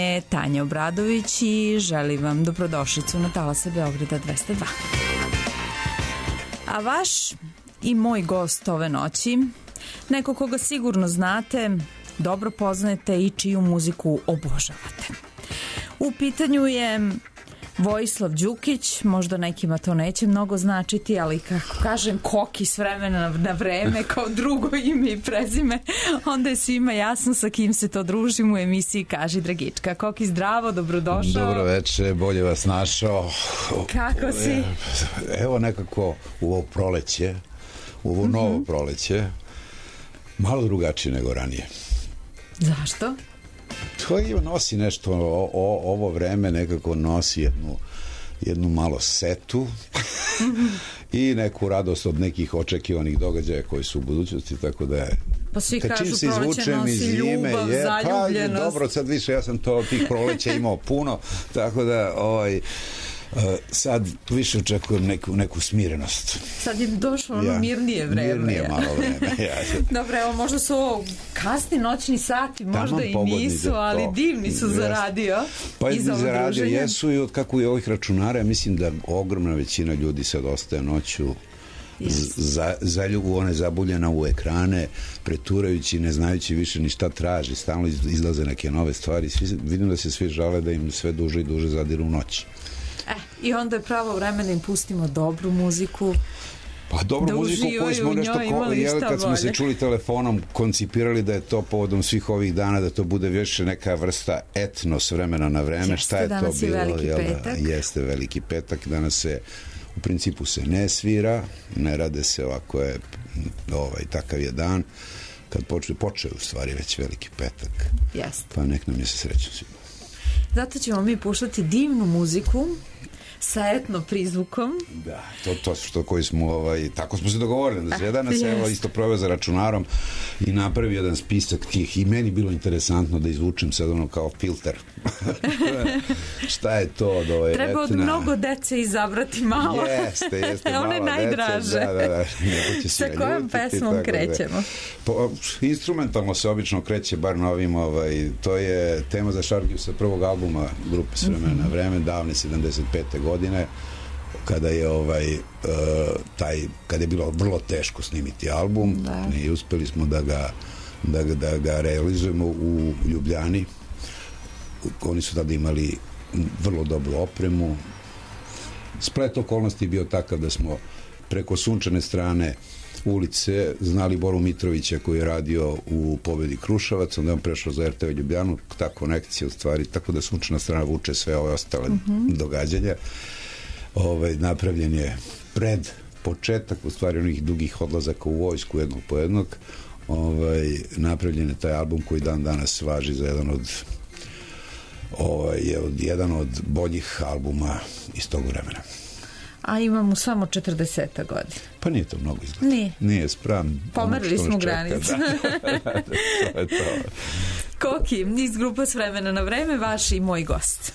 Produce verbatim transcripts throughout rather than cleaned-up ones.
je Tanja Obradović i želim vam dobrodošlicu na Talase Beograda dvesta dva. A vaš i moj gost ove noći, neko koga sigurno znate, dobro poznajete i čiju muziku obožavate. U pitanju je Vojislav Đukić, možda nekima to neće mnogo značiti, ali kako kažem Koki s vremena na vreme kao drugo ime i prezime, onda je svima jasno sa kim se to družimo u emisiji Kaži Dragička. Koki, zdravo, dobrodošao. Dobro večer, bolje vas našao. Kako si? Evo nekako u ovo proleće, u ovo novo mm-hmm. proleće, malo drugačije nego ranije. Zašto? To ima, nosi nešto, o, o, ovo vreme nekako nosi jednu, jednu malo setu i neku radost od nekih očekivanih događaja koji su u budućnosti, tako da je... Pa svi kažu proleće nosi ljubav, je, zaljubljenost. Pa, dobro, sad više, ja sam to tih proleća imao puno, tako da ovaj... Uh, sad više očekujem neku, neku smirenost. Sad je došlo ono ja. mirnije vreme. Mirnije malo vreme. Ja. Dobro, evo, možda su ovo kasni noćni sati, možda Taman i nisu, ali divni su za radio. Pa i za, za radio jesu i od kako je ovih računara, mislim da ogromna većina ljudi sad ostaje noću yes. za, zaljubu one zabuljena u ekrane, preturajući, ne znajući više ni šta traži, stalno izlaze neke nove stvari. Svi, vidim da se svi žale da im sve duže i duže zadiru u noći. E, i onda je pravo vreme da im pustimo dobru muziku. Pa dobru da muziku koju smo nešto ko, jel, kad smo se čuli telefonom koncipirali da je to povodom svih ovih dana, da to bude više neka vrsta etnos vremena na vreme. Jeste, šta je to bilo? Je veliki jel, petak. Jeste veliki petak, danas se u principu se ne svira, ne rade se, ovako je ovaj, takav je dan kad počne, počeo u stvari već veliki petak. Jeste. Pa nek nam je se srećno svima. Zato ćemo mi puštati divnu muziku sa etno prizvukom. Da, to, to što koji smo, ovaj, tako smo se dogovorili da se danas yes. evo isto proveo za računarom i napravio jedan spisak tih i meni bilo interesantno da izvučem sad ono kao filter. Šta je to od ove treba od etna... mnogo dece izabrati malo. Jeste, jeste, malo one najdraže. Dece, da, da, da. Sa kojom pesmom krećemo? Da. Po, instrumentalno se obično kreće, bar na ovim, ovaj, to je tema za Šargiju sa prvog albuma grupe S vremena na vreme, davne sedamdeset pete godine, kada je ovaj uh, taj, kada je bilo vrlo teško snimiti album da. I uspeli smo da ga, da, da ga realizujemo u Ljubljani. Oni su tada imali vrlo dobru opremu. Splet okolnosti je bio takav da smo preko sunčane strane ulice znali Boru Mitrovića koji je radio u Pobedi Kruševac, onda je on prešao za R T V Ljubljanu, ta konekcija u stvari, tako da sunčana strana vuče sve ove ostale mm-hmm. događanja. Ovaj, napravljen je pred početak u stvari onih dugih odlazaka u vojsku jednog po jednog. Ovaj, napravljen je taj album koji dan danas važi za jedan od ovaj, je od, jedan od boljih albuma iz tog vremena. A imamo samo četrdeset godina. Pa nije to mnogo izgleda. Nije. Nije spram. Pomerili smo granicu. Da. To je to. Koki, iz grupa S vremena na vreme, vaš i moj gost.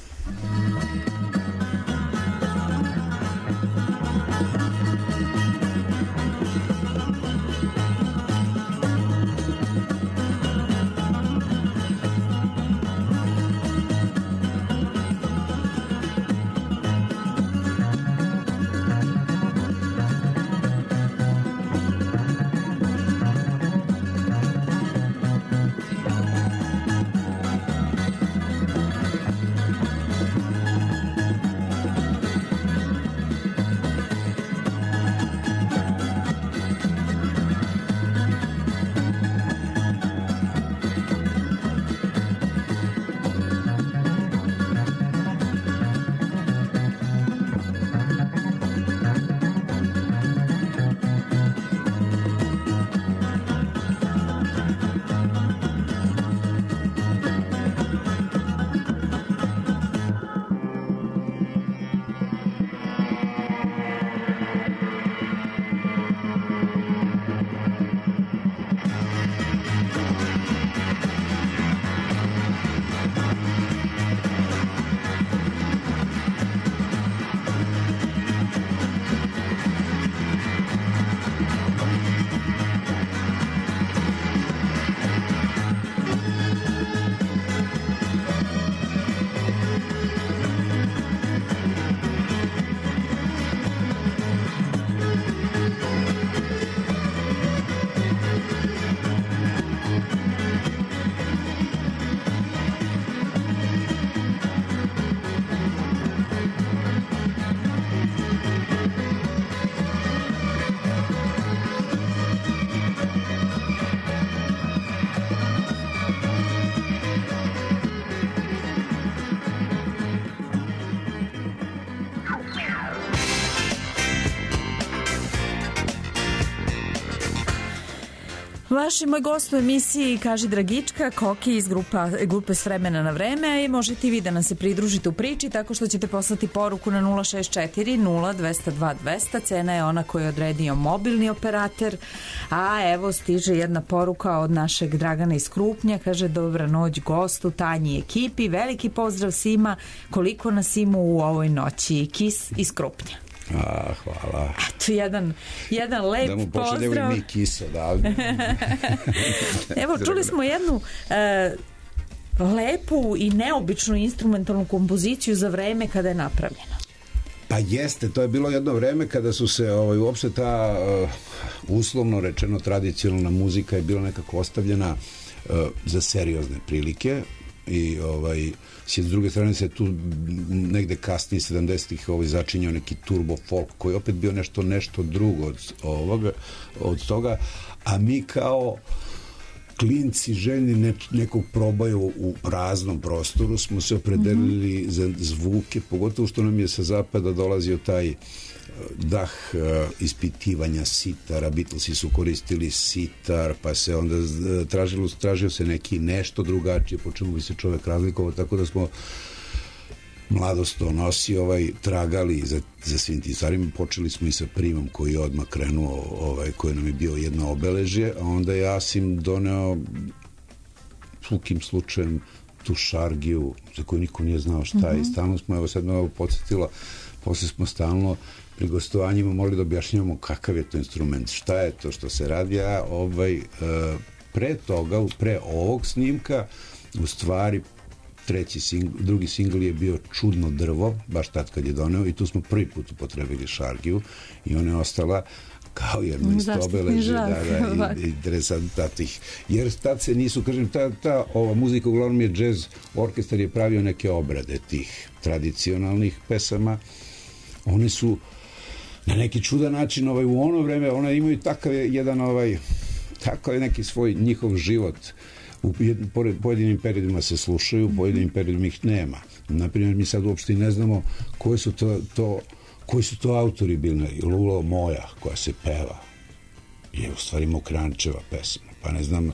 Vaš i moj gost u emisiji Kaži Dragička, Koki iz grupa, grupe S vremena na vreme, i možete i vi da nam se pridružite u priči tako što ćete poslati poruku na nula šest četiri nula dva nula dva dvesta. Cena je ona koju je odredio mobilni operater. A evo stiže jedna poruka od našeg Dragana iz Krupnja. Kaže: dobra noć gostu, Tanji i ekipi, veliki pozdrav svima, koliko nas ima u ovoj noći. Kis iz Krupnja. A, hvala. Eto, jedan, jedan lep pozdrav. Da mu pošaljemo mi kisa odavde. Evo, čuli smo jednu e, lepu i neobičnu instrumentalnu kompoziciju za vreme kada je napravljena. Pa jeste, to je bilo jedno vreme kada su se ovaj, uopšte ta uh, uslovno rečeno tradicionalna muzika je bila nekako ostavljena uh, za seriozne prilike i ovaj s druge strane se tu negde kasnije sedamdesetih ovaj začinjao neki turbo folk koji je opet bio nešto nešto drugo od ovoga, od toga, a mi kao klinci željni ne, nekog probaju u praznom prostoru smo se opredelili mm-hmm. za zvuke, pogotovo što nam je sa zapada dolazio taj dah uh, ispitivanja sitara. Beatlesi su koristili sitar, pa se onda tražilo, tražio se neki nešto drugačije po čemu bi se čovek razlikovao, tako da smo mladost donosi ovaj, tragali za, za svim tim stvarima. Počeli smo i sa primom koji je odmah krenuo, ovaj, koji nam je bio jedno obeležje, a onda je Asim doneo svukim slučajem tu šargiju za koju niko nije znao šta je. Mm-hmm. I stalno smo, evo sad me ovo podsjetilo, posle smo stalno pri gostovanjima morali da objašnjavamo kakav je to instrument, šta je to što se radi, a ovaj, pre toga, pre ovog snimka, u stvari treći singl, drugi singl je bio Čudno drvo, baš tad kad je doneo, i tu smo prvi put upotrebili šargiju i ona je ostala kao jedno isto obeleže, da, da, interesanta tih, jer tad se nisu, kažem, ta, ta ova muzika uglavnom je džez, orkestar je pravio neke obrade tih tradicionalnih pesama, oni su na neki čudan način ovaj, u ono vreme, one imaju takav jedan ovaj, takav je neki svoj njihov život, u pojedinim periodima se slušaju, u pojedinim periodima ih nema. Naprimjer, mi sad uopšte ne znamo koji su to, to koji su to autori bili. Lulo moja koja se peva je u stvari Mokrančeva pesma, pa ne znam,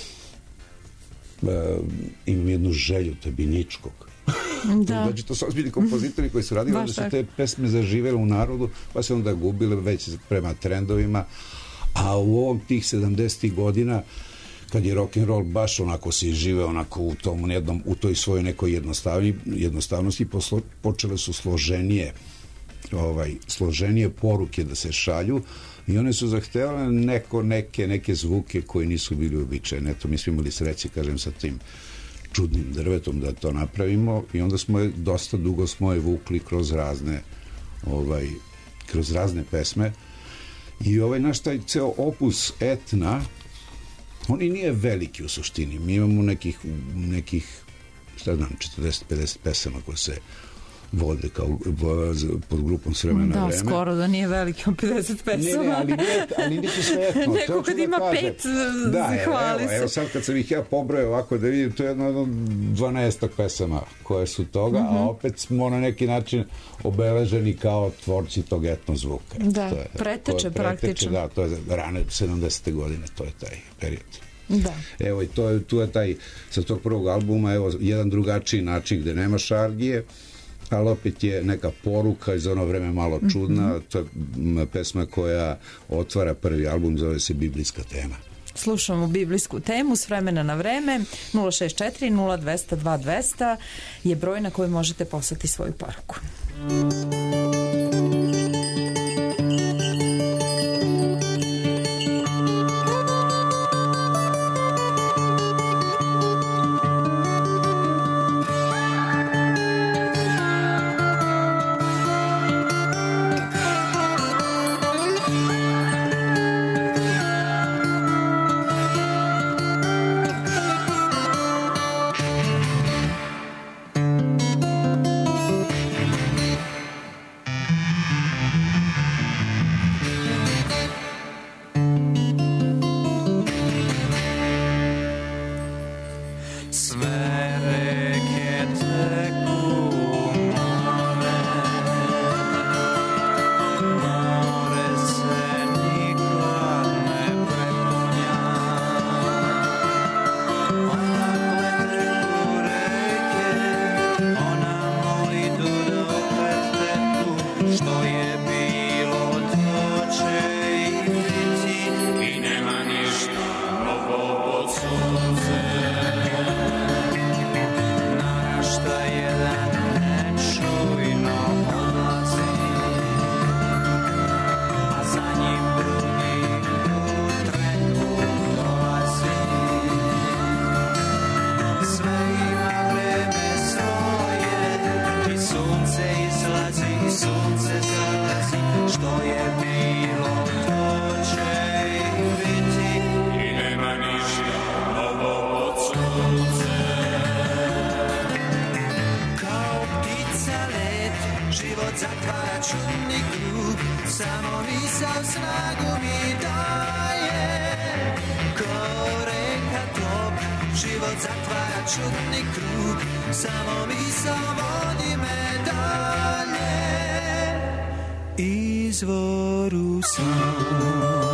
uh, imam jednu želju Tebiničkog. Da. Znači, to su ozbiljni kompozitori koji su radili, onda su te pesme zaživele u narodu, pa se onda gubile već prema trendovima, a u ovom tih sedamdesetih godina kad je rock and roll baš onako se žive onako u tom jednom, u toj svojoj nekoj jednostavni, jednostavnosti, poslo, počele su složenije ovaj, složenije poruke da se šalju i one su zahtevale neko, neke, neke zvuke koji nisu bili uobičajeni. Eto, mi smo imali sreće, kažem, sa tim Čudnim drvetom da to napravimo i onda smo je, dosta dugo smo je vukli kroz razne ovaj, kroz razne pesme i ovaj naš taj ceo opus Etna, on i nije veliki u suštini. Mi imamo nekih, nekih šta znam, četrdeset pedeset pesama koje se vode kao pod grupom S vremena na vreme. Da, skoro da nije veliki od pedeset pesama. Ne, ne, ali nije, ali nije sve etno. Neko kad ima da pet, da, hvali evo, se. Evo sad kad sam ih ja pobrojao ovako da vidim, to je jedno, jedno dvanaestak pesama koje su toga, uh-huh. a opet smo na neki način obeleženi kao tvorci tog etno zvuka. Da, to je, preteče, to je praktično. Da, to je rane sedamdesete godine, to je taj period. Da. Evo i to je, tu je taj, sa tog prvog albuma, evo, jedan drugačiji način gde nema šargije, ali opet je neka poruka iz ono vreme malo čudna, mm-hmm. to je pesma koja otvara prvi album, zove se Biblijska tema. Slušamo biblijsku temu S vremena na vreme. Nula šest četiri nula dva nula dva dvesta je broj na koji možete poslati svoju poruku. samo misao snagu mi daje. Ko reka tok, život zatvara čudni krug, samo misao vodi me dalje izvoru sam.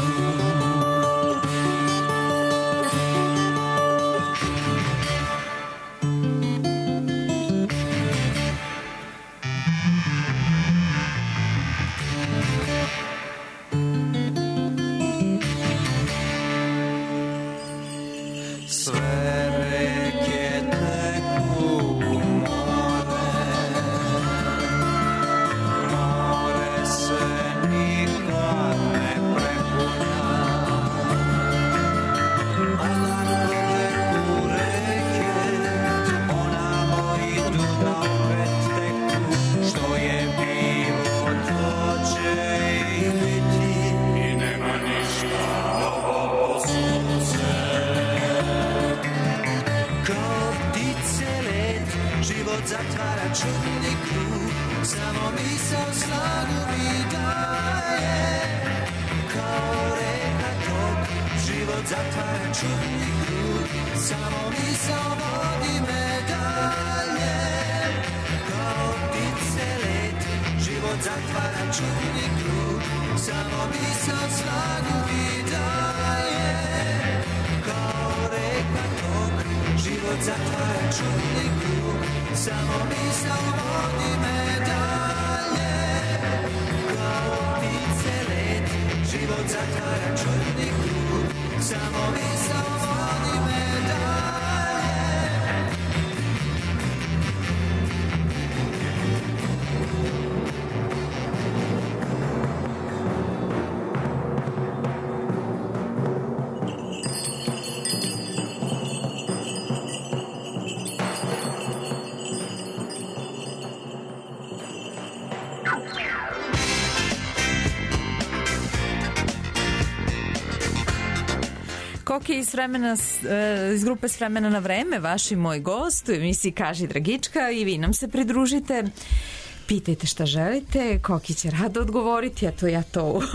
Koki iz, vremena, iz grupe S vremena na vreme, vaš i moj gost u emisiji Kaži Dragička, i vi nam se pridružite. Pitajte šta želite, Koki će rado odgovoriti, eto ja to u,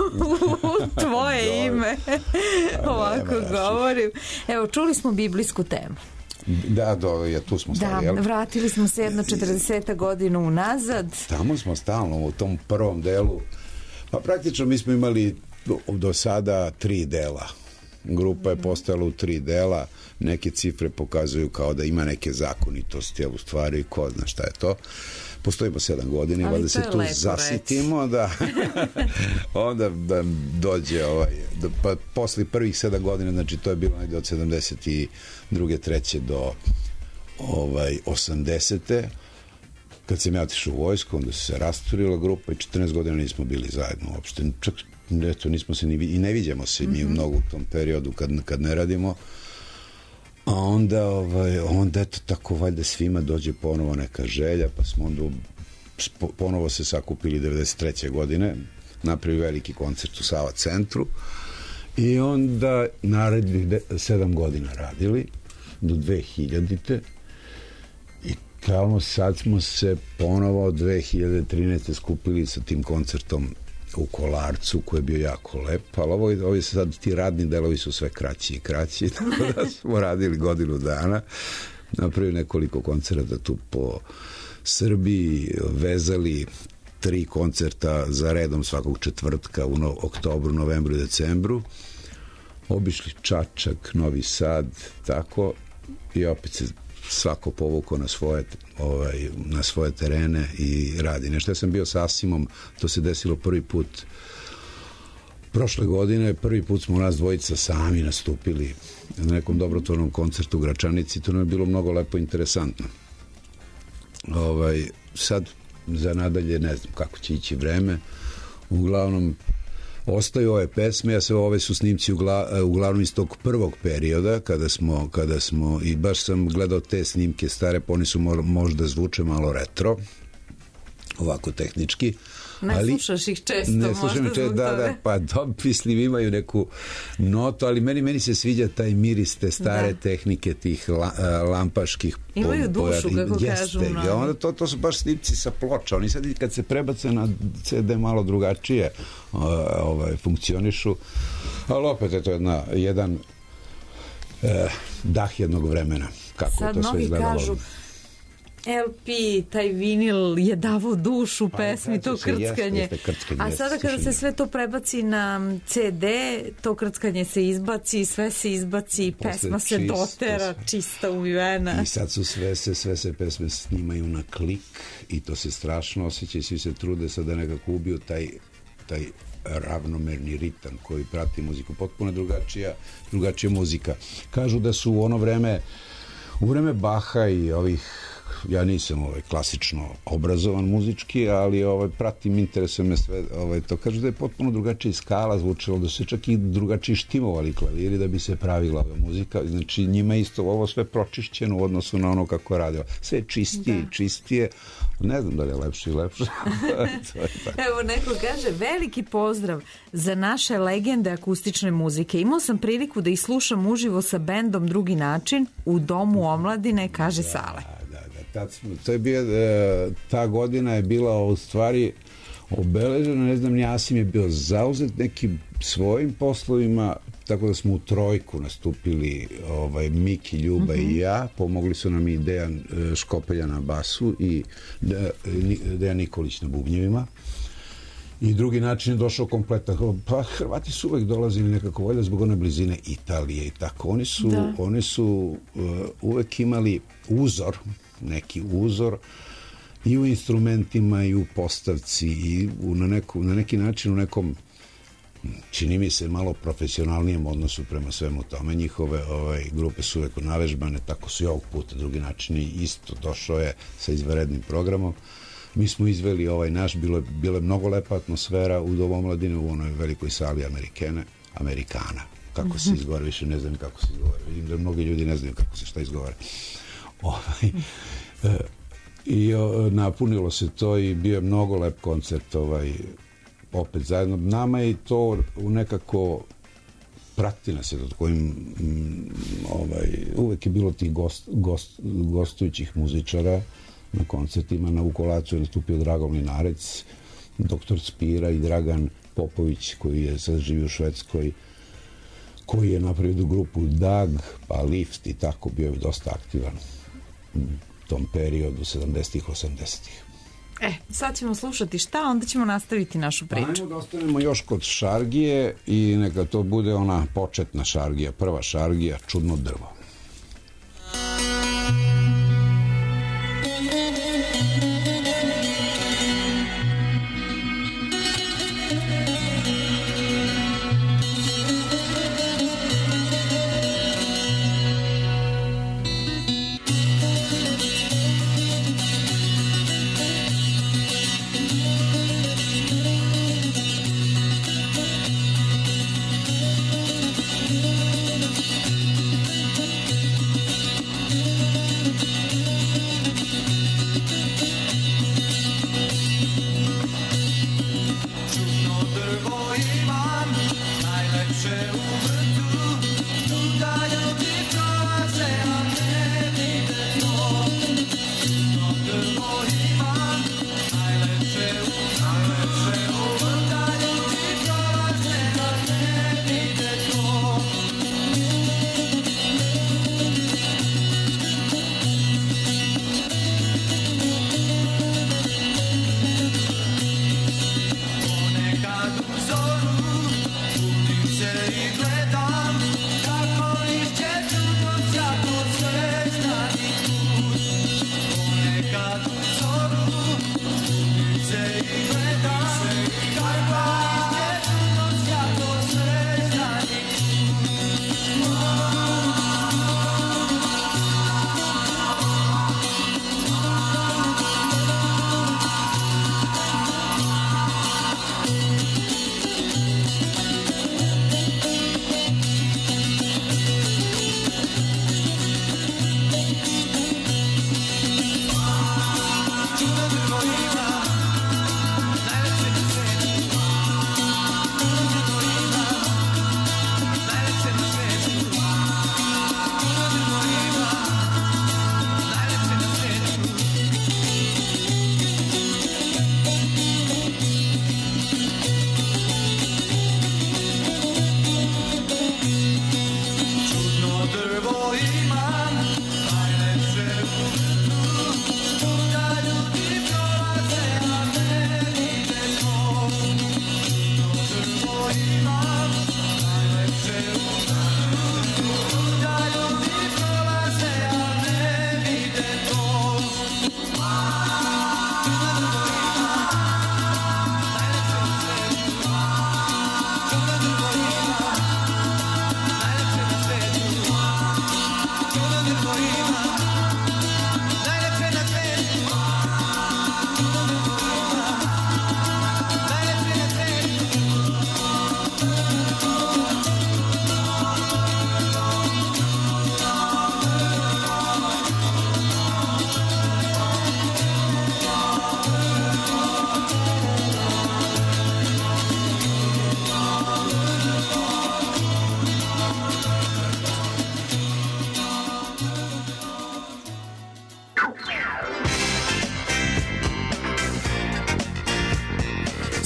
u tvoje ime ovako govorim. Evo, čuli smo biblijsku temu. Da, do, ja, tu smo stali, da, jel? vratili smo se jedno četrdeseta godinu unazad. Tamo smo stalno u tom prvom delu. Pa praktično mi smo imali do, do sada tri dela. Grupa je postojala u tri dela, neke cifre pokazuju kao da ima neke zakonitosti, a u stvari ko zna šta je to. Postojimo sedam godina, ali da se tu zasitimo, da onda da dođe ovaj, da, pa posle prvih sedam godina, znači to je bilo negde od sedamdeset druge treće do ovaj, osamdesete kad sam ja otišao u vojsku, onda se rasturila grupa i četrnaest godina nismo bili zajedno uopšte, čak eto, nismo se ni, i ne viđamo se mi mm-hmm. mnogo u tom periodu kad, kad ne radimo, a onda ovaj, onda eto tako valjda svima dođe ponovo neka želja, pa smo onda ponovo se sakupili devedeset treće godine, napravili veliki koncert u Sava centru i onda narednih sedam godina radili do dve hiljadite i tamo sad smo se ponovo dve hiljade trinaeste skupili sa tim koncertom u Kolarcu, koji je bio jako lep, ali ovo, ovo se sad, ti radni delovi su sve kraći i kraći, tako da smo radili godinu dana, napravili nekoliko koncerta tu po Srbiji, vezali tri koncerta za redom svakog četvrtka u no, oktobru, novembru i decembru, obišli Čačak, Novi Sad, tako, i opet se svako povukao na svoje, ovaj, na svoje terene i radi. Nešto ja sam bio sa Asimom, to se desilo prvi put prošle godine, prvi put smo nas dvojica sami nastupili na nekom dobrotvornom koncertu u Gračanici, to nam je bilo mnogo lepo i interesantno. Ovaj, sad za nadalje ne znam kako će ići vreme, uglavnom ostaju ove pesme, a sve ove su snimci ugla, uglavnom iz tog prvog perioda kada smo, kada smo, i baš sam gledao te snimke stare, pa oni su možda zvuče malo retro, ovako tehnički. Ne ali, slušaš ih često, ne možda slušam zbog često, da, toga. da, pa do, mislim, imaju neku notu, ali meni, meni se sviđa taj miris te stare Da. tehnike tih la, lampaških. Imaju po- dušu, po- kako jeste. kažu mnogi. I onda to, to su baš snimci sa ploča. Oni sad kad se prebace na ce de malo drugačije o, ovaj, funkcionišu, ali opet je to jedna, jedan eh, dah jednog vremena. Kako Sad je to sve mnogi izgledalo. kažu el pe, taj vinil je davao dušu Pa, pesmi, to vraća se, jeste, krckanje. jeste, krckanje, A jeste, sada kada se slušanje. sve to prebaci na ce de, to krckanje se izbaci, sve se izbaci, Posle pesma se čisto dotera, sve. čista umivena. I sad su sve se, sve se pesme snimaju na klik i to se strašno osjeća i svi se trude sad da nekako ubiju taj, taj ravnomerni ritam koji prati muziku. Potpuno drugačija, drugačija muzika. Kažu da su u ono vreme, u vreme Baha i ovih, ja nisam ovaj klasično obrazovan muzički, ali ovaj pratim, interesuje me sve, ovaj to kažu da je potpuno drugačija skala zvučalo, da se čak i drugačije štimovali klaviri da bi se pravila ova muzika. Znači njima isto ovo sve pročišćeno u odnosu na ono kako je radilo. Sve je čistije i čistije. Ne znam da li je lepše i lepše. To je tako. Evo, neko kaže, veliki pozdrav za naše legende akustične muzike. Imao sam priliku da ih slušam uživo sa bendom Drugi način u Domu omladine, kaže Sale. Da, da, tad smo, to je bio, e, ta godina je bila u stvari obeležena, ne znam, Jasim je bio zauzet nekim svojim poslovima, tako da smo u trojku nastupili, ovaj, Miki, Ljuba mm-hmm. i ja, pomogli su nam i Dejan e, Škopelja na basu i De, Dejan Nikolić na bubnjevima. I drugi način je došao kompletan. Pa Hrvati su uvek dolazili nekako valjda zbog one blizine Italije i tako. Oni su, Da. oni su uh, uvek imali uzor, neki uzor i u instrumentima i u postavci i u, na, neku, na neki način u nekom, čini mi se, malo profesionalnijem odnosu prema svemu tome. Njihove ovaj, grupe su uvek navežbane, tako su i ovog puta. Drugi način isto došao je sa izvanrednim programom. Mi smo izveli ovaj naš, bilo je, bilo je mnogo lepa atmosfera u Domu omladine, u onoj velikoj sali Amerikane, Amerikana. Kako se izgovara, više ne znam kako se izgovara. Vidim da mnogi ljudi ne znaju kako se šta izgovara. Ovaj, e, I o, napunilo se to i bio je mnogo lep koncert, ovaj, opet zajedno. Nama je to nekako prati nas je od kojim m, ovaj, uvek je bilo tih gost, gost, gostujućih muzičara na koncertima. Na Vukolacu je nastupio Dragan Mlinarec, doktor Spira i Dragan Popović koji je sad živi u Švedskoj, koji je napravio grupu Dag, pa Lift i tako, bio je dosta aktivan u tom periodu sedamdesetih, osamdesetih. E, sad ćemo slušati šta, onda ćemo nastaviti našu priču. Ajmo da ostanemo još kod šargije i neka to bude ona početna šargija, prva šargija, Čudno drvo.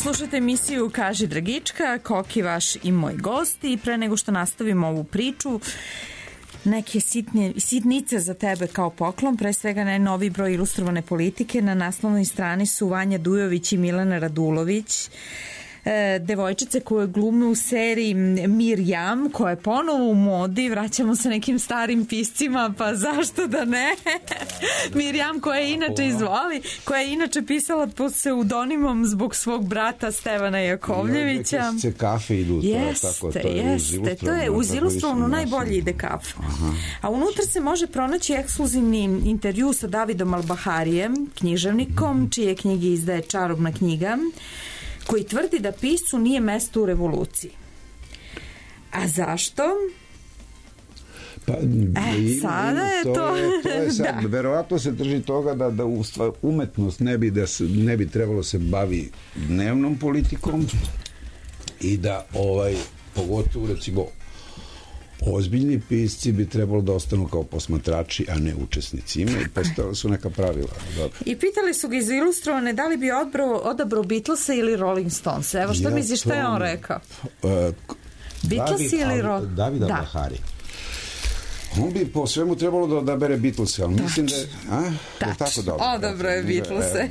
Slušajte emisiju Kaži Dragička, Koki vaš i moj gost, i pre nego što nastavimo ovu priču, neke sitne, sitnice za tebe kao poklon, pre svega najnoviji broj Ilustrovane politike. Na naslovnoj strani su Vanja Dujović i Milena Radulović, e, devojčice koje glume u seriji Mirjam, koja je ponovo u modi. Vraćamo se nekim starim piscima, pa zašto da ne? Mirjam, koja je inače izvoli, koja je inače pisala pod pseudonimom zbog svog brata Stevana Jakovljevića. Neke kafe idu, to jeste, je tako, to je jeste, uz to je uz Ilustrovanu najbolje ide kafa. Aha. A unutra se može pronaći ekskluzivni intervju sa Davidom Albaharijem, književnikom, čije knjige izdaje Čarobna knjiga, koji tvrdi da piscu nije mesto u revoluciji. A zašto? Pa, e, ima, sada je to... To je, to je sad, da. Verovatno se drži toga da, da umetnost ne bi, da se, ne bi trebalo se bavi dnevnom politikom i da ovaj, pogotovo recimo ozbiljni pisci bi trebalo da ostanu kao posmatrači, a ne učesnici. Ima i postala su neka pravila. Dobro. I pitali su ga iz Ilustrovane da li bi odbrao, odabrao Beatlesa ili Rolling Stones. Evo što ja, misliš, šta je on rekao? Uh, Beatles David, ili Rolling? Davida da. Bahari. On bi po svemu trebalo da odabere Beatlese, ali Tač. mislim da je... A? Je tako dobro. Odabro je Beatlese.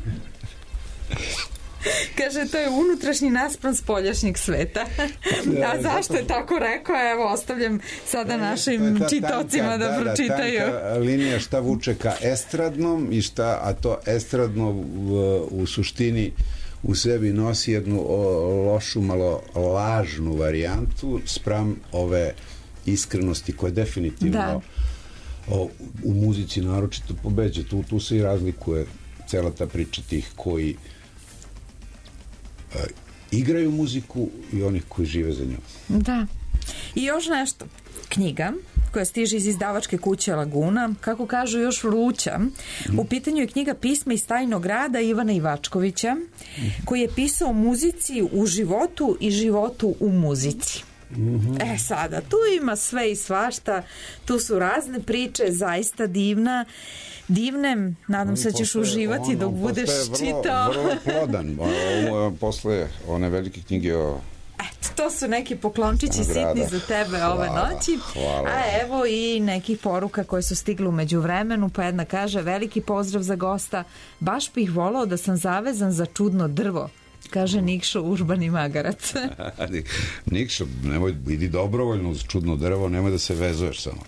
Kaže, to je unutrašnji naspram spoljašnjeg sveta. A zašto je tako rekao? Evo, ostavljam sada našim čitocima da, da pročitaju. Da, tanka linija šta vuče ka estradnom i šta, a to estradno u, u suštini u sebi nosi jednu o, lošu, malo lažnu varijantu spram ove iskrenosti koje definitivno da. o, u muzici naročito pobeđe. Tu, tu se i razlikuje cela ta priča tih koji Uh, igraju muziku i onih koji žive za njom. Da. I još nešto. Knjiga koja stiže iz izdavačke kuće Laguna, kako kažu, još vruća. Mm. U pitanju je knjiga Pisma iz tajnog rada Ivana Ivačkovića, mm. koji je pisao o muzici u životu i životu u muzici. Mm-hmm. E sada, tu ima sve i svašta, tu su razne priče, zaista divna divne, nadam se da ćeš uživati dok budeš čitao. Vrlo plodan, posle one velike knjige o... Eto, to su neki poklončići sitni za tebe hvala, ove noći. Hvala. A evo i nekih poruka koje su stigle u međuvremenu, pa jedna kaže: veliki pozdrav za gosta, baš bih volao da sam zavezan za čudno drvo, kaže Nikšo Urbani Magarac. Nikšo, nemoj, idi dobrovoljno uz čudno drvo, nemoj da se vezuješ samo.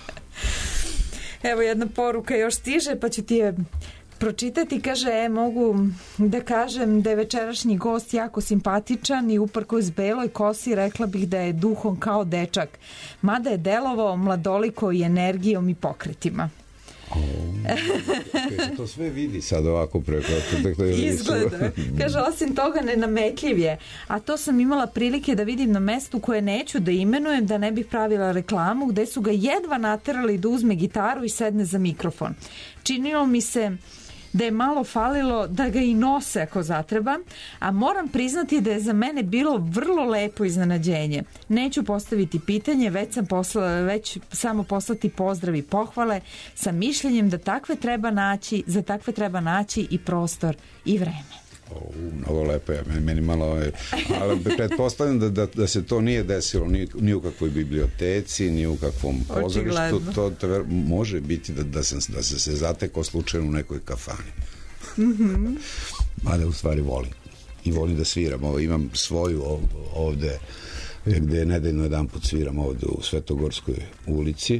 Evo jedna poruka još stiže, pa ću ti je pročitati. Kaže, e, mogu da kažem da je večerašnji gost jako simpatičan i uprkos beloj kosi rekla bih da je duhom kao dečak, mada je delovao mladoliko i energijom i pokretima. Oh, okay, to sve vidi sad ovako preko. Izgleda. Kaže, osim toga nenametljiv je, a to sam imala prilike da vidim na mestu koje neću da imenujem da ne bih pravila reklamu, gde su ga jedva naterali da uzme gitaru i sedne za mikrofon. Činilo mi se da je malo falilo da ga i nose ako zatreba, a moram priznati da je za mene bilo vrlo lepo iznenađenje. Neću postaviti pitanje, već sam posla, već samo poslati pozdrav i pohvale sa mišljenjem da takve treba naći, za takve treba naći i prostor i vreme. O, mnogo lepo je, meni malo, ali pretpostavljam da, da, da se to nije desilo ni, ni u kakvoj biblioteci, ni u kakvom pozorištu, to, to može biti da, da, sam, da se se zatekao slučajno u nekoj kafani. Mm-hmm. Mada u stvari volim. I volim da sviram. Ovo, imam svoju ovde, gde nedeljno jedan put sviram ovde u Svetogorskoj ulici.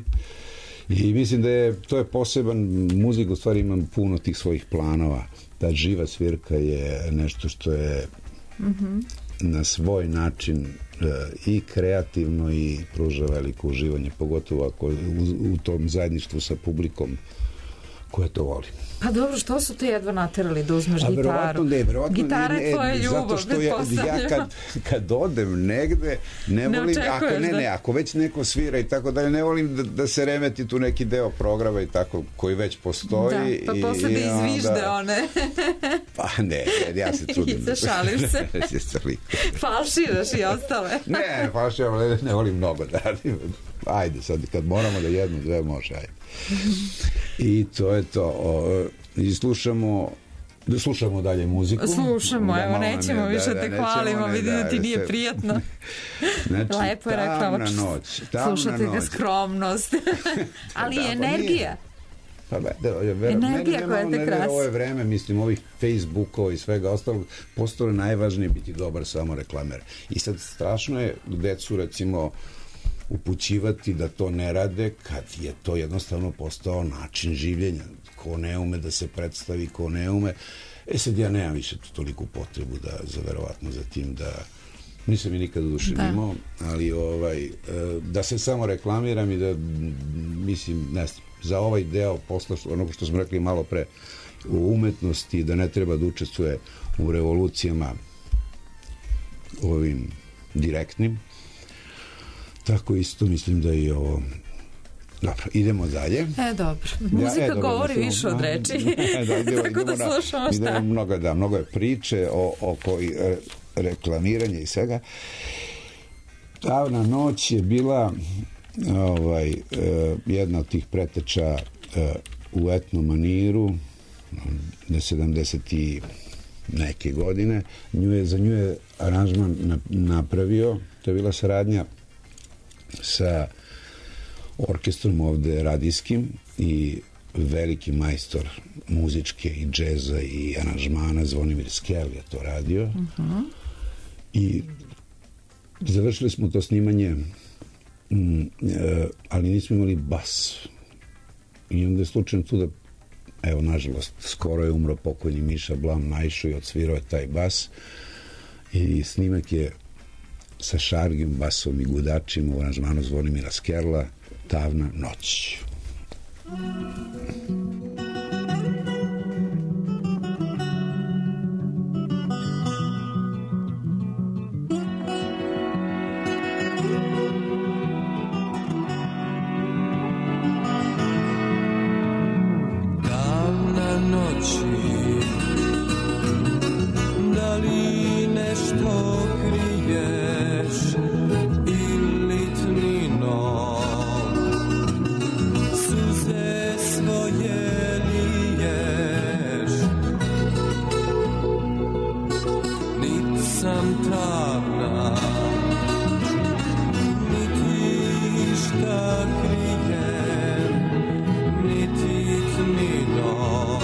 I mislim da je, to je poseban muzik, u stvari imam puno tih svojih planova. Ta živa svirka je nešto što je mm-hmm. na svoj način e, i kreativno i pruža veliko uživanje, pogotovo ako u, u tom zajedništvu sa publikom koja to voli. Pa dobro, što su te jedva naterali da uzmeš A, gitaru? Verovatno ne, verovatno Gitara je tvoja ljubav, zato što ja, ja kad, kad odem negde, ne, ne volim, ako, ne, ne, ako već neko svira i tako dalje, ne volim da, da se remeti tu neki deo programa i tako, koji već postoji. Da, pa posle da izvižde one. Pa ne, ja se trudim. I zašališ se. Falširaš i ostale. Ne, falširam, ne, ne volim mnogo da radim. Ajde, sad kad moramo da jednu, dve može, ajde. I to je to. O, i slušamo Da slušamo dalje muziku. Slušamo, da, evo, nećemo ne, više da, te da, hvalimo, ne, vidim da, da ti nije se... prijatno. Znači, lepo je rekla, tamna noć, tamna slušate ga noć. skromnost, ali da, je pa energija. Pa da, da, ver, energija meni, koja te krasi. Ovo je vreme, mislim, ovih Facebookova i svega ostalog, postalo je najvažnije biti dobar samo reklamer. I sad strašno je decu, recimo, upućivati da to ne rade kad je to jednostavno postao način življenja. Ko ne ume da se predstavi, ko ne ume. E sad ja nemam više toliku potrebu da, za verovatno za tim da nisam i nikad u duše da. imao, ali ovaj, da se samo reklamiram i da mislim, ne znam, za ovaj deo posla, onoga što smo rekli malo pre, u umetnosti, da ne treba da učestvuje u revolucijama ovim direktnim. Tako isto mislim da i ovo... Dobro, idemo dalje. E, dobro. Muzika ja, e, dobro, govori da više od reči. E, da, idemo, tako da slušamo šta. Idemo mnogo, da, mnogo je priče o, oko re, reklamiranja i svega. Davna noć je bila ovaj, eh, jedna od tih preteča eh, u etno maniru na sedamdeset i neke godine. Nju je, za nju je aranžman na, napravio. To je bila saradnja sa orkestrom ovde radijskim i veliki majstor muzičke i džeza i aranžmana Zvonimir Skel je to radio. Uh-huh. I završili smo to snimanje, mm, e, ali nismo imali bas. I onda je slučajno tu da, evo, nažalost, skoro je umro pokojni Miša Blam, naišao i odsvirao je taj bas. I snimak je sa šargim basom i gudačima u aranžmanu Zvonimira Skerla, Tamna noć. Tamna noći, da li nešto kriješ ili tnino, suze svoje liješ. Nit sam tamna, niti šta krijem, niti tnino,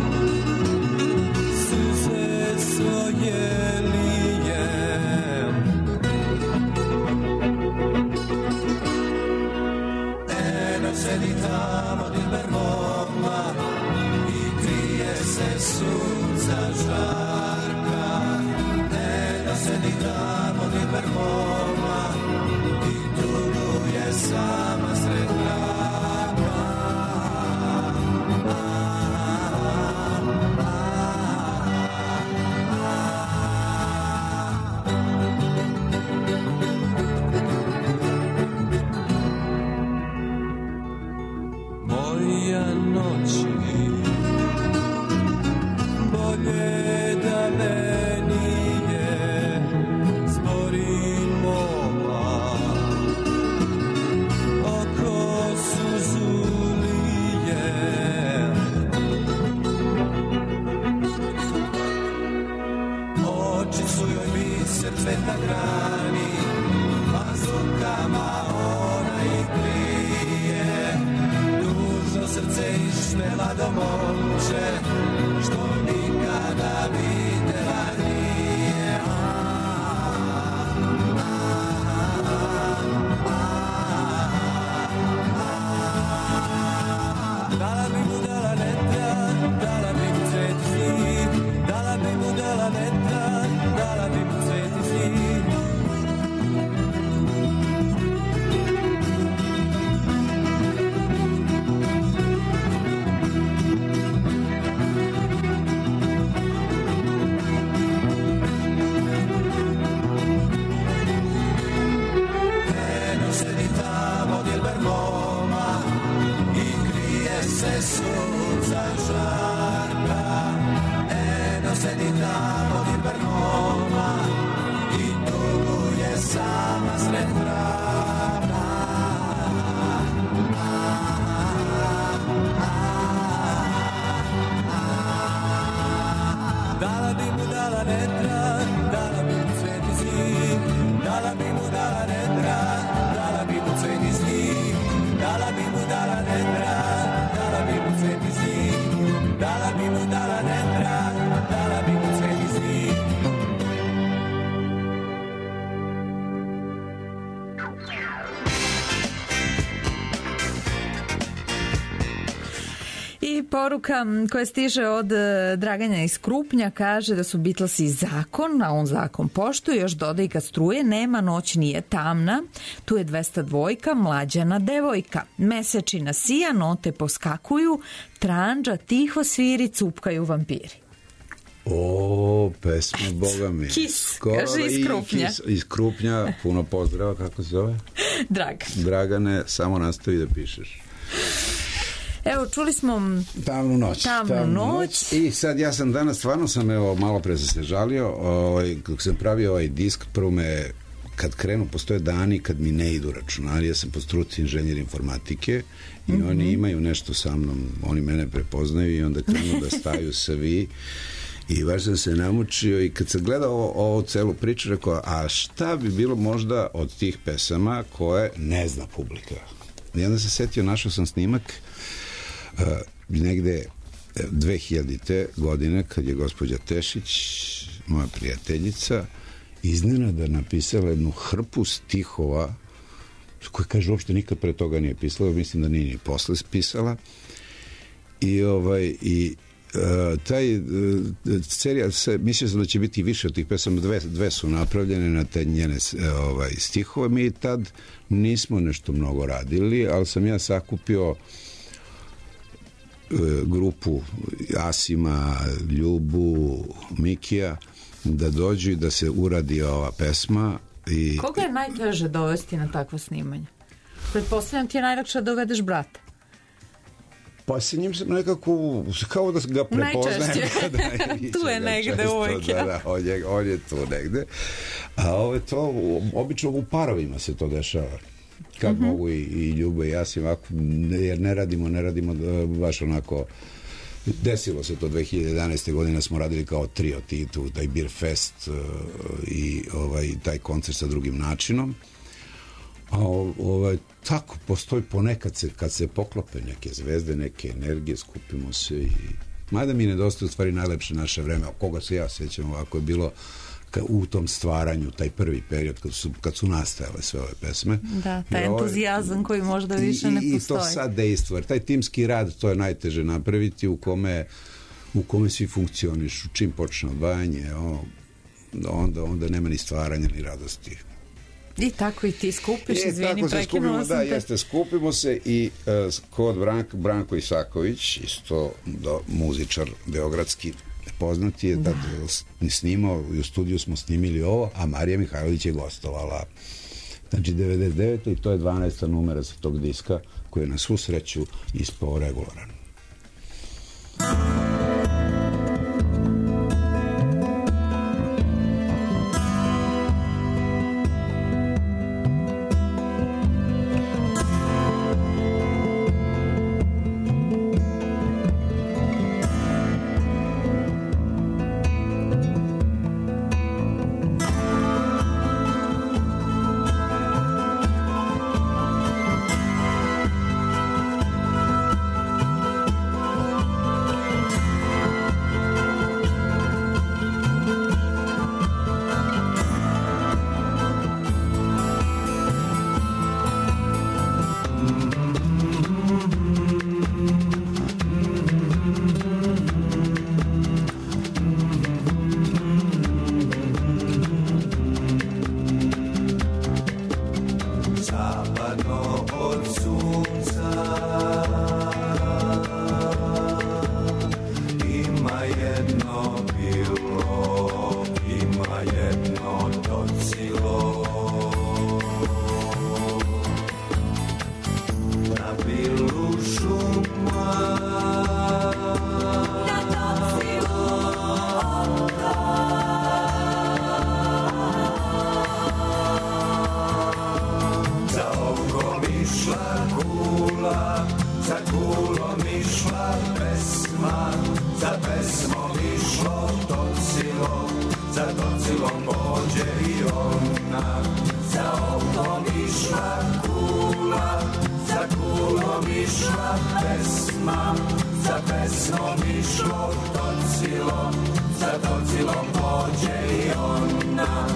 suze svoje lijem. Eno sedi tamo dilber moma i krije se sunca žarka. Eno sedi tamo dilber moma i tuguje sama sred mraka. Moja noći, bolje da meni je zbori moma, oko suzu lije. Oči su joj biser cveta grani, bazukama ona ih krije. Dužno srce išmela do momče, što nikada videla nije. Dala bi mu dala netra, dala bi mu cveti zid. Dala bi mu dala netra, dala bi mu cveti zid. Eno sedi tamo dilber moma i krije se sunca žarka. Eno sedi tamo dilber moma i tuguje sama sred mraka. letra, dala bi mu cvet i zid, dala bi mu dala letra, dala bi mu cvet i zid, dala bi mu dala letra, dala bi mu cvet i zid, dala bi mu dala letra, dala bi mu cvet i zid. I poruka koja stiže od Draganja iz Krupnja kaže da su Beatlesi zakon, a on zakon poštuje, još doda i kad struje nema, noć nije tamna, tu je dvesta dva, mlađana devojka, mesečina sija, note poskakuju, tranđa tiho sviri, cupkaju vampiri. O, pesma, boga mi. Kis, kaže iz Krupnja. Kis, iz Krupnja, puno pozdrava, kako se zove? Dragan. Dragane, samo nastavi da pišeš. Evo, čuli smo Tamnu noć. Tamnu, tamnu noć. noć. I sad ja sam danas, stvarno sam, evo, malo pre sam se žalio, ovaj, kako sam pravio ovaj disk, prvo me, kad krenu, postoje dani kad mi ne idu računari, ja sam po struci inženjer informatike i mm-hmm. oni imaju nešto sa mnom, oni mene prepoznaju i onda krenu da staju svi i baš sam se namučio i kad sam gledao ovo, ovo celu priču, rekao, a šta bi bilo možda od tih pesama koje ne zna publika? I onda se setio, našao sam snimak Uh, negde dve hiljadite godine kad je gospođa Tešić, moja prijateljica, iznenada napisala jednu hrpu stihova koje kaže uopšte nikad pre toga nije pisala, mislim da nije ni posle pisala i ovaj i uh, taj uh, serija se, mislio sam da će biti više od tih pesama, dve, dve su napravljene na te njene ovaj, stihove. Mi tad nismo nešto mnogo radili, ali sam ja sakupio grupu Asima, Ljubu, Mikija da dođu i da se uradi ova pesma. I... Koga je najteže dovesti na takvo snimanje? Pretpostavljam ti je najlakše da dovedeš brata. Pa se njim sam nekako kao da ga prepoznajem. Tu je negde često, uvijek. Da, da, on, je, on je tu negde. A ovo je to, obično u parovima se to dešava. Kad mm-hmm. mogu i, i Ljuba i ja si ovako, jer ne radimo, ne radimo baš onako, desilo se to dve hiljade jedanaeste godine, smo radili kao trio Titu, taj Beer Fest uh, i ovaj, taj koncert sa drugim načinom. A ovaj, tako postoji ponekad se, kad se poklope neke zvezde, neke energije, skupimo se i mada mi nedostaje u stvari najlepše naše vreme, o koga se ja sećam, ovako je bilo u tom stvaranju, taj prvi period kad su, kad su nastajale sve ove pesme. Da, taj entuzijazam koji možda više i, ne postoji. I to sad dejstvo, taj timski rad, to je najteže napraviti u kome, u kome svi funkcionišu. Čim počne odvajanje, o, onda, onda nema ni stvaranja, ni radosti. I tako i ti skupiš, I izvini, prekinula sam da, te. Jeste, skupimo se i uh, kod Branko, Branko Isaković, isto do, muzičar beogradski, poznati je, tad da. snimao, u studiju smo snimili ovo, a Marija Mihajlović je gostovala. Znači devedeset devete i to je dvanaesta numera sa tog diska koji je na svu sreću ispao regularan. Za pesmom išlo to cilo za docilom pođe i ona, za okom išla kula, za kulom išla pesma, za pesmom išlo docilo, za docilom pođe i ona.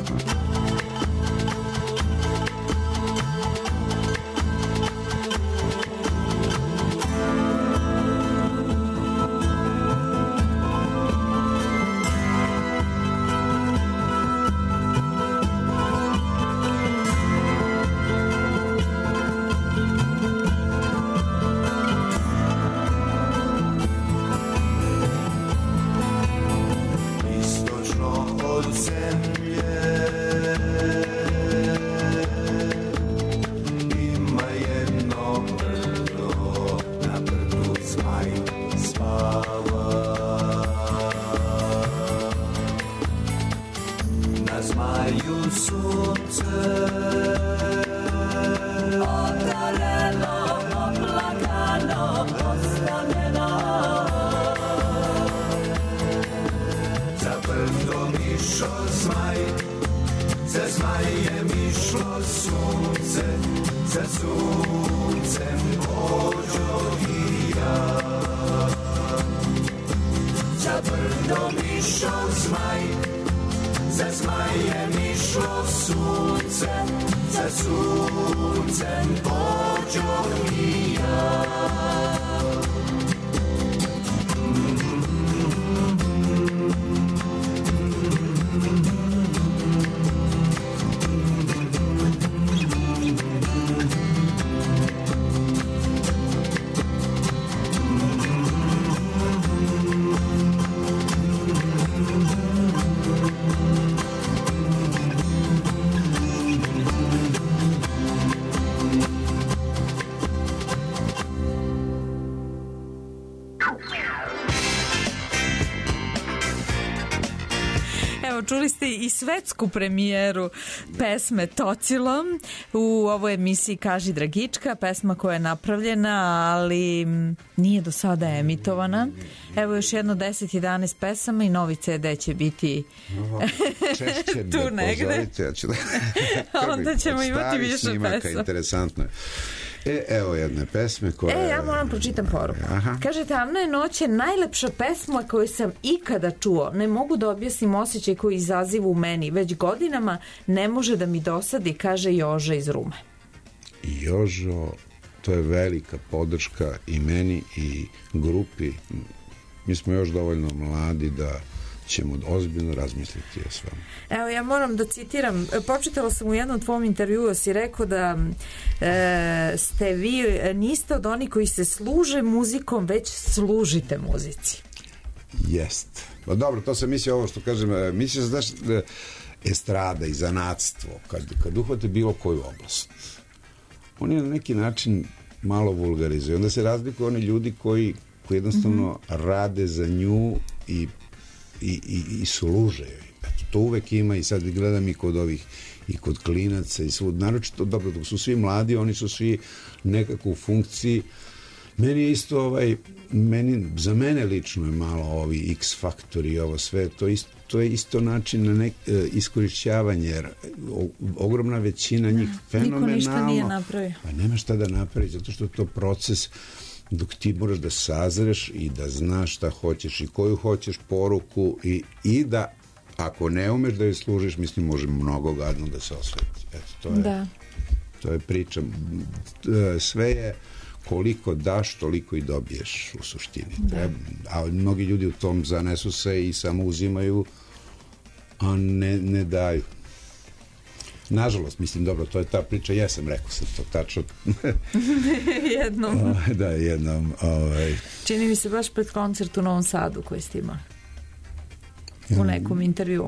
Čuli ste i svetsku premijeru pesme Tocilom u ovoj emisiji Kaži Dragička, pesma koja je napravljena, ali nije do sada emitovana. Evo još jedno deset jedanaest pesama i novi ce de će biti tu negde. Onda ćemo imati više pesama. Interesantno je. E, evo jedne pesme koja... E, ja moram pročitam poruku. Aha. Kaže, Tamna je noć je najlepša pesma koju sam ikada čuo. Ne mogu da objasnim osjećaj koji izaziva u meni. Već godinama ne može da mi dosadi, kaže Joža iz Rume. Jožo, to je velika podrška i meni i grupi. Mi smo još dovoljno mladi da ćemo ozbiljno razmisliti o svemu. Evo, ja moram da citiram, počitala sam u jednom tvom intervjuu, si rekao da e, ste vi, niste od onih koji se služe muzikom, već služite muzici. Jest. Pa dobro, to se misli ovo što kažem, misli se znaš, estrada i zanatstvo, kad, kad uhvate bilo koju oblast, oni na neki način malo vulgarizuju. Onda se razlikuju oni ljudi koji, koji jednostavno mm-hmm. rade za nju i i, i, i služe joj. To uvek ima i sad gledam i kod ovih i kod klinaca i svud. Naročito, dobro, dok su svi mladi, oni su svi nekako u funkciji. Meni je isto ovaj, meni, za mene lično je malo ovi X faktori i ovo sve, to, isto, to je isto način na nek, iskorišćavanje, jer o, ogromna većina njih fenomenalno. Niko ništa nije napravio. Pa nema šta da napravi, zato što je to proces dok ti moraš da sazreš i da znaš šta hoćeš i koju hoćeš poruku i, i da ako ne umeš da joj služiš, mislim, može mnogo gadno da se osveti. Eto, to je, da. To je priča. Sve je koliko daš, toliko i dobiješ u suštini. Da. A mnogi ljudi u tom zanesu se i samo uzimaju, a ne, ne daju. Nažalost, mislim, dobro, to je ta priča, ja sam rekao sam to tačno. jednom. Da, jednom. Ovaj. Čini mi se baš pred koncert u Novom Sadu koji ste imali. U nekom intervju.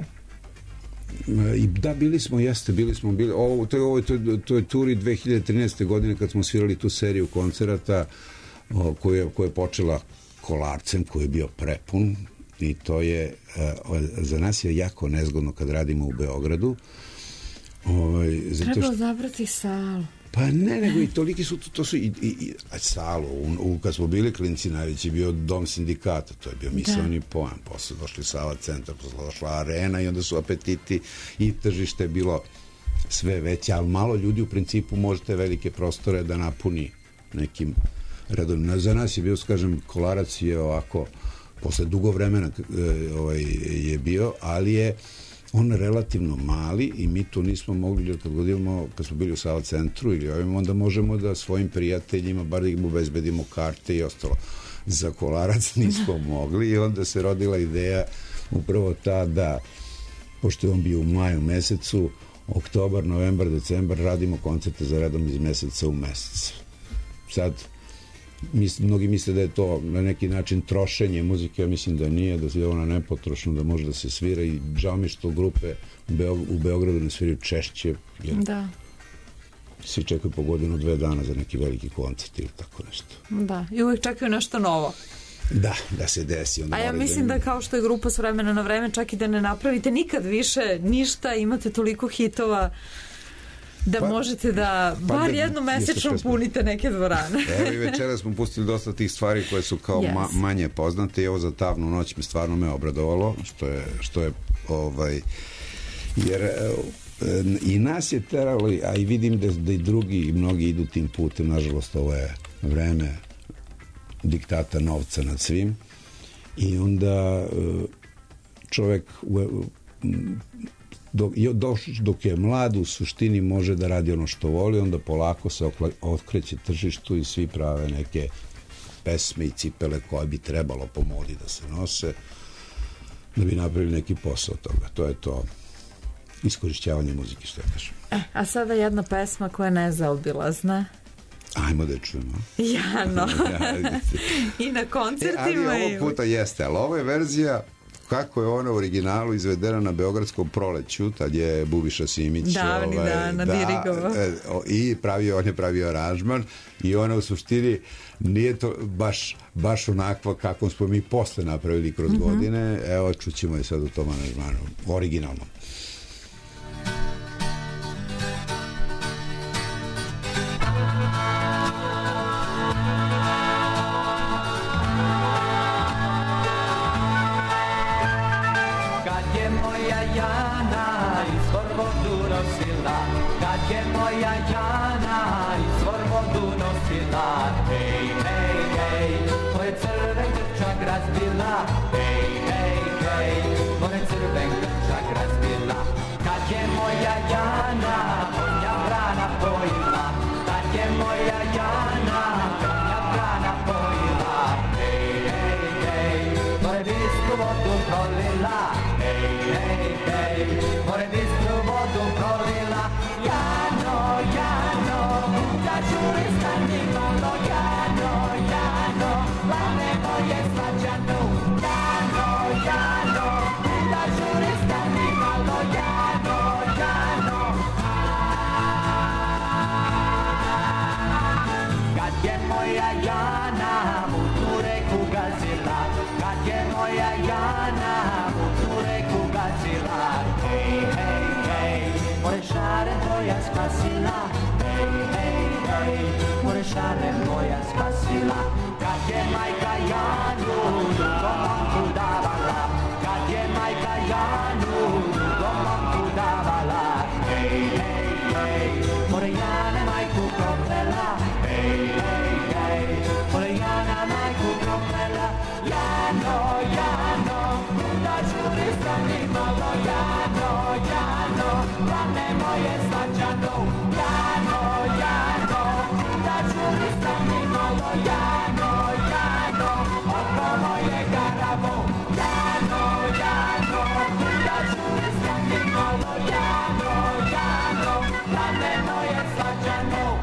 I da, bili smo, jeste, bili smo, bili, ovo, to je ovo, to, to je turi dve hiljade trinaeste. godine kad smo svirali tu seriju koncerata o, koja, koja je počela Kolarcem, koji je bio prepun i to je, o, za nas je jako nezgodno kad radimo u Beogradu. Ovaj, zato Treba što, zabrati salu. Pa ne, nego i toliki su, to, to su i, i, i Salo, u, u, kad smo bili klinci, najveći je bio Dom sindikata, to je bio misaoni pojam, posle došli Sava centar, posle došla Arena i onda su apetiti i tržište je bilo sve veće, ali malo ljudi u principu možete velike prostore da napuni nekim redom. Za nas je bio, kažem, Kolarac je ovako, posle dugo vremena ovaj, je bio, ali je on relativno mali i mi to nismo mogli, jer kad godimo, kad smo bili u Sava centru ili ovim, onda možemo da svojim prijateljima, bar da im obezbedimo karte i ostalo. Za Kolarac nismo mogli i onda se rodila ideja upravo ta da, pošto je on bio u maju mesecu, oktobar, novembar, decembar, radimo koncerte za redom iz meseca u mesec. Sad, Mis, mnogi misle da je to na neki način trošenje muzike, ja mislim da nije, da je ona nepotrošna, da može da se svira i žao mi što grupe u, Beog u Beogradu ne sviraju češće, jer da. Svi čekaju po godinu, dve dana za neki veliki koncert ili tako nešto. Da, i uvijek čekaju nešto novo. Da, da se desi. Onda a ja mislim da, da kao što je grupa s vremena na vreme, čak i da ne napravite nikad više ništa, imate toliko hitova da pa, možete da pa bar jednom mesečno punite neke dvorane. Evo i večera smo pustili dosta tih stvari koje su kao yes. ma, manje poznate i ovo za Tamnu noć mi stvarno me obradovalo, što je, što je ovaj, jer i nas je teralo, a i vidim da, da i drugi i mnogi idu tim putem, nažalost ovo je vreme diktata novca nad svim i onda čovek Dok, dok je mlad u suštini može da radi ono što voli, onda polako se otkreće tržištu i svi prave neke pesme i cipele koje bi trebalo po modi da se nose da bi napravili neki posao toga. To je to iskorišćavanje muzike, što ja kažem. E, a sada jedna pesma koja je nezaobilazna. Ajmo da čujemo. Jano. I na koncertima. E, ali ovog puta jeste, ali ovo je verzija kako je ona u originalu izvedena na Beogradskom proleću, tad je Bubiša Simić davni ovaj, dan, da, dirigovao i pravio, on je pravio aranžman i ona u suštini nije to baš, baš onakva kako smo mi posle napravili kroz mm-hmm. godine. Evo, čućemo je sad u tom aranžmanu, originalnom. Moja spasila, kad je majka Janu domom davala, kad je majka Janu domom davala, hej, hej, hej, more Jana majku proklela, hej, hej, hej, more Jana majku proklela, Jano, Jano, da žuri stani malo, Jano, Jano, rane moje svađano, Jano, Jano, da žuri stani malo, Jano, Jano, oko moje garavo, Jano, Jano, da žuri stani malo, Jano, Jano, rane moje svađano.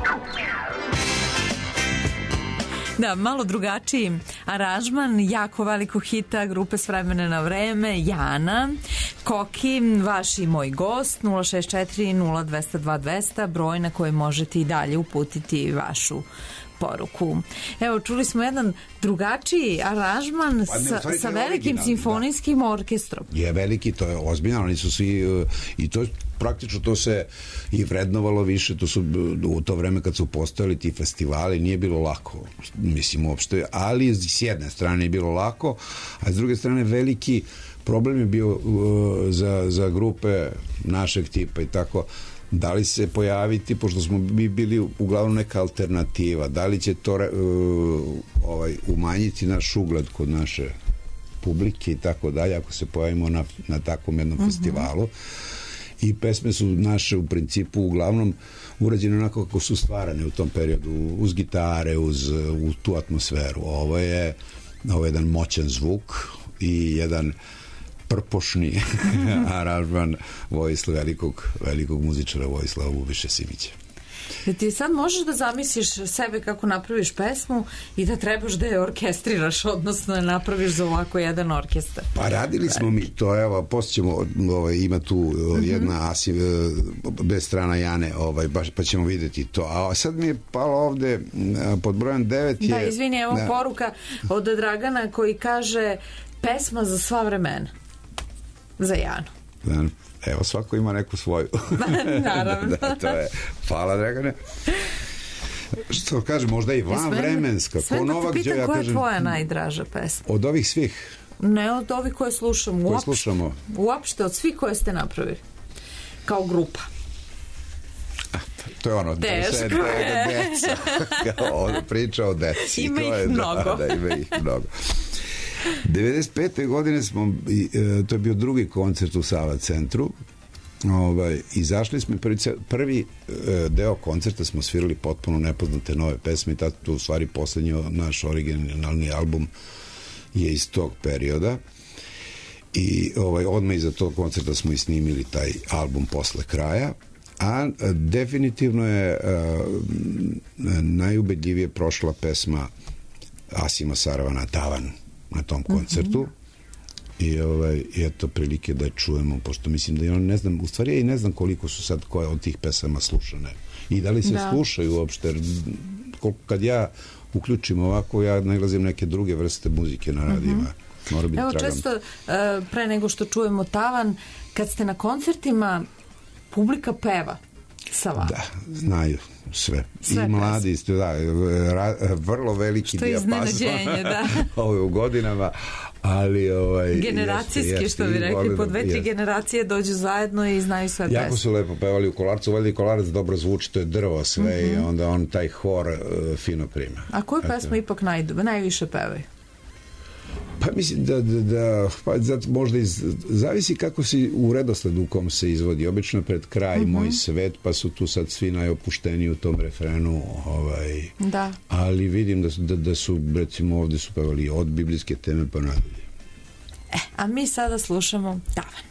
Da, malo drugačiji aranžman jako velikog hita grupe s vremena na vreme, Jana. Koki, vaš i moj gost, nula šest četiri nula dva nula dva dva, broj na koji možete i dalje uputiti vašu poruku. Evo, čuli smo jedan drugačiji aranžman Pa ne, sa, stvari, sa to je velikim original, simfonijskim orkestrom. Je veliki, to je ozbiljno, oni su svi uh, i to praktično to se i vrednovalo više, to su u to vreme kad su postojali ti festivali, nije bilo lako, mislim uopšte, ali s jedne strane je bilo lako, a s druge strane veliki problem je bio uh, za, za grupe našeg tipa i tako, da li se pojaviti, pošto smo mi bili uglavnom neka alternativa, da li će to uh, ovaj, umanjiti naš ugled kod naše publike i tako dalje, ako se pojavimo na, na takvom jednom uh-huh. festivalu. I pesme su naše u principu uglavnom urađene onako kako su stvarane u tom periodu, uz gitare, uz, uz tu atmosferu. Ovo je, ovo je jedan moćan zvuk i jedan prpošni aranžman Vojislava, velikog, velikog muzičara Vojislava Bubiše Simića. Da ti sad možeš da zamisliš sebe kako napraviš pesmu i da trebaš da je orkestriraš, odnosno da napraviš za ovako jedan orkestar. Pa radili smo mi to, evo, poslije ćemo, ovaj, ima tu uh-huh. jedna asi, bez strana Jane, ovaj, baš, pa ćemo vidjeti to. A sad mi je palo ovde, pod brojem devet je... Da, izvini, evo da. Poruka od Dragana koji kaže pesma za sva vremena. Za Janu. Da, evo, svako ima neku svoju. Naravno. Da, to je. Hvala, Dragane. Što kažem, možda i van vremenska. Sve da te pitam, ja koja je tvoja najdraža pesma? Od ovih svih? Ne od ovih koje slušamo. Koje uopšte, slušamo? Uopšte, od svih koje ste napravili. Kao grupa. To je ono, teško je. Deca. Priča o deci. Ima to ih je, mnogo. Da, da, ima ih mnogo. devedeset pete godine smo, to je bio drugi koncert u Sava centru, ovaj, izašli smo prvi, prvi deo koncerta smo svirali potpuno nepoznate nove pesme i tada tu u stvari poslednji naš originalni album je iz tog perioda i ovaj, odmah iza tog koncerta smo i snimili taj album posle kraja, a definitivno je a, najubedljivije prošla pesma Asima Saravana Tavan na tom koncertu mm-hmm. i ovaj, eto prilike da je čujemo, pošto mislim da je on, ne znam, u stvari ja i ne znam koliko su sad koje od tih pesama slušane i da li se da. slušaju uopšte, jer kad ja uključim ovako, ja nailazim neke druge vrste muzike na radijima. Mm-hmm. Mora biti Evo tragam. Često, pre nego što čujemo Tavan, kad ste na koncertima, publika peva sa vama. Da, znaju sve. sve I mladi isto, da, ra, vrlo veliki što iznenađenje, da. Ove u godinama, ali ovaj, generacijski, jeste, jeste, što bi rekli, volim, po dve, tri jeste. generacije dođu zajedno i znaju sve pesme. Jako su lepo pevali u Kolarcu, valjda i Kolarac dobro zvuči, to je drvo sve mm-hmm. i onda on taj hor uh, fino prima. A koju pesmu ipak naj, najviše pevaju? Pa mislim da, da, da pa zato možda iz, zavisi kako si u redosledu u kom se izvodi. Obično pred kraj mm-hmm. Moj svet, pa su tu sad svi najopušteniji u tom refrenu. Ovaj, da. Ali vidim da, da, da su, recimo ovde su pevali od biblijske teme pa nadalje. E, a mi sada slušamo Tavan.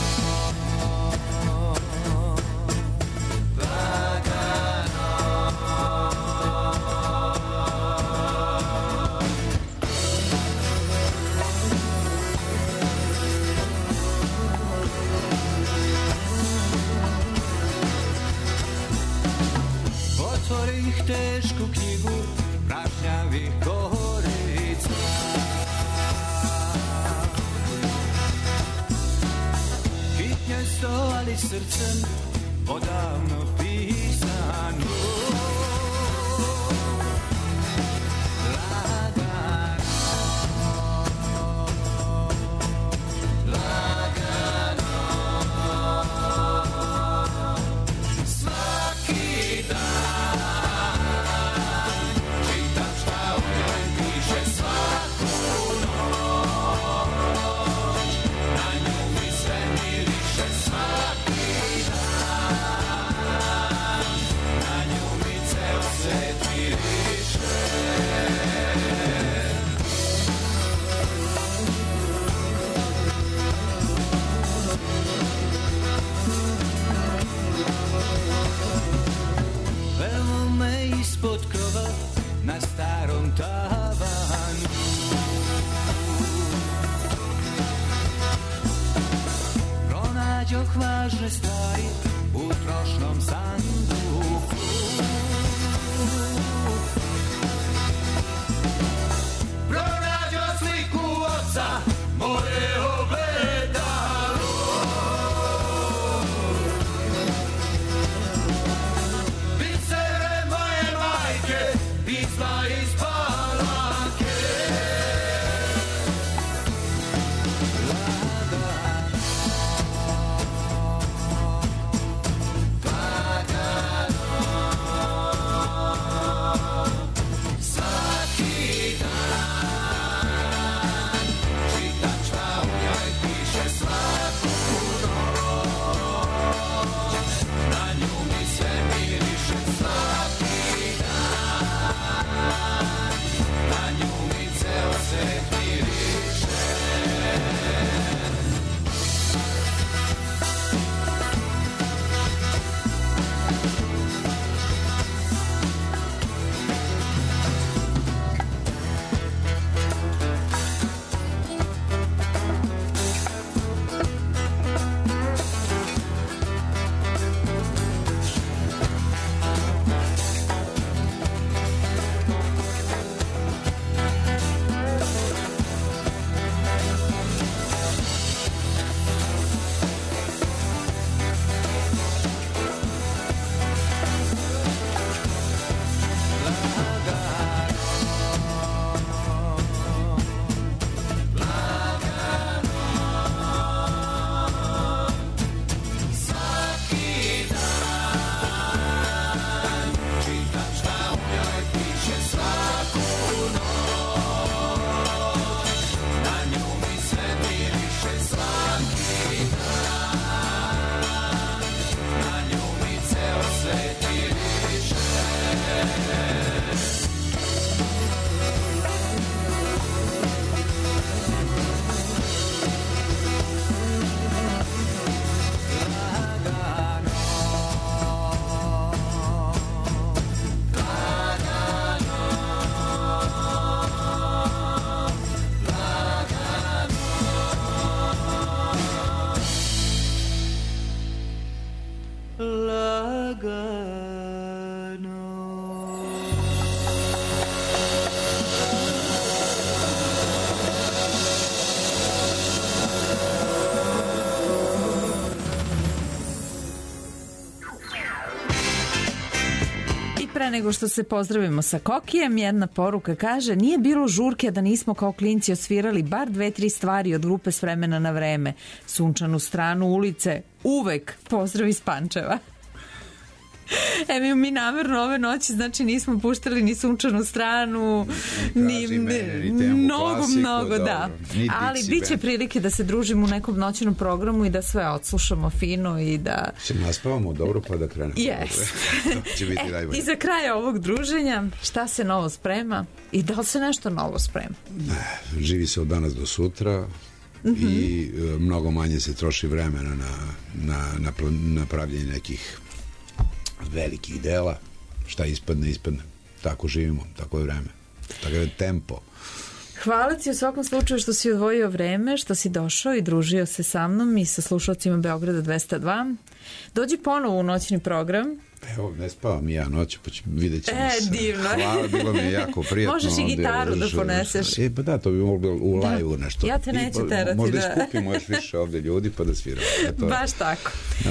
Lagano tešku knjigu prašnjavih korica. Hitnjesto, ali srcem odavno pisano. Na starom tavanu pronađoh važne stvari u trošnom sanduku. Pronađoh sliku oca, moje ogledalo. Bisere moje majke, pisma iz Palanke. Lagano, lagano, svaki dan čitam šta u njoj piše svaku noć. Na nju mi sve miriše svaki dan. Na nju mi ceo svet miriše. Pre nego što se pozdravimo sa Kokijem, jedna poruka kaže: nije bilo žurke da nismo kao klinci osvirali bar dve, tri stvari od grupe S vremena na vreme. Sunčanu stranu ulice, uvek. Pozdrav iz Pančeva. Evo, mi namerno ove noći, znači, nismo puštali ni Sunčanu stranu, ni, mene, ni mnogo, klasiku, mnogo, dobro. da. Ni ali Dixie bit će band. prilike da se družimo u nekom noćnom programu i da sve odslušamo fino i da... Se naspavamo dobro pa da krenemo. Yes. To će biti e, najbolje. I za kraj ovog druženja, šta se novo sprema i da li se nešto novo sprema? Živi se od danas do sutra. Mm-hmm. I e, mnogo manje se troši vremena na, na, na, na pravljenje nekih velikih dela. Šta ispadne, ispadne. Tako živimo, tako je vreme. Tako je tempo. Hvala ti u svakom slučaju što si odvojio vreme, što si došao i družio se sa mnom i sa slušalcima Beograda dvesta dva. Dođi ponovo u noćni program. Evo, ne spavam i ja noću, pa ću, vidjet ćemo e, se. Divno. Hvala, bilo mi je jako prijatno. Možeš i gitaru ovdje, da poneseš. E, pa da, to bi moglo u da. live-u nešto. Ja te neću terati. Možda da. iskupimo još više ovdje ljudi pa da sviramo. Eto, baš tako.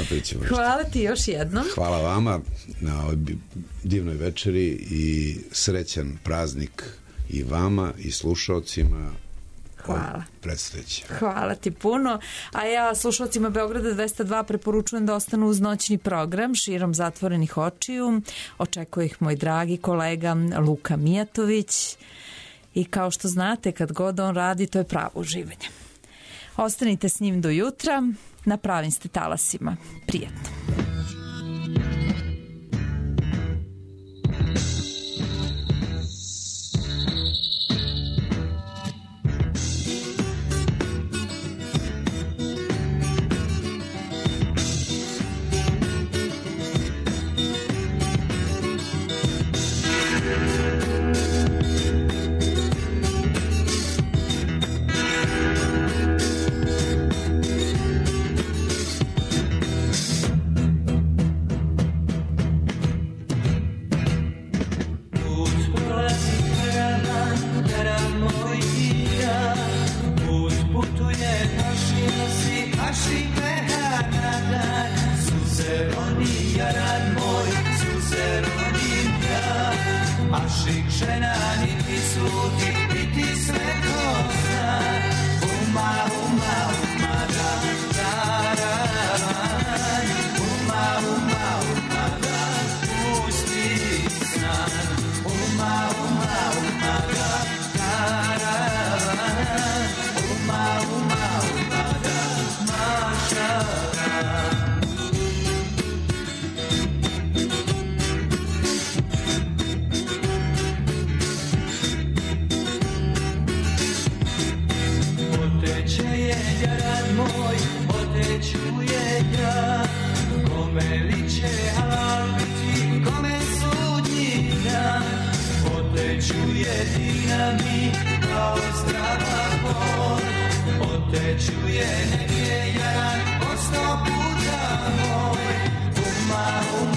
Hvala ti još jednom. Hvala vama na ovoj divnoj večeri i srećan praznik i vama i slušalcima. Hvala. Predstojeći. Hvala ti puno. A ja slušalcima Beograda dvesta dva preporučujem da ostanu uz noćni program širom zatvorenih očiju. Očekuje ih moj dragi kolega Luka Mijatović. I kao što znate, kad god on radi, to je pravo uživanje. Ostanite s njim do jutra. Na pravim ste talasima. Prijatno. Čuje negdje jaran, po sto puta moj, uma, uma.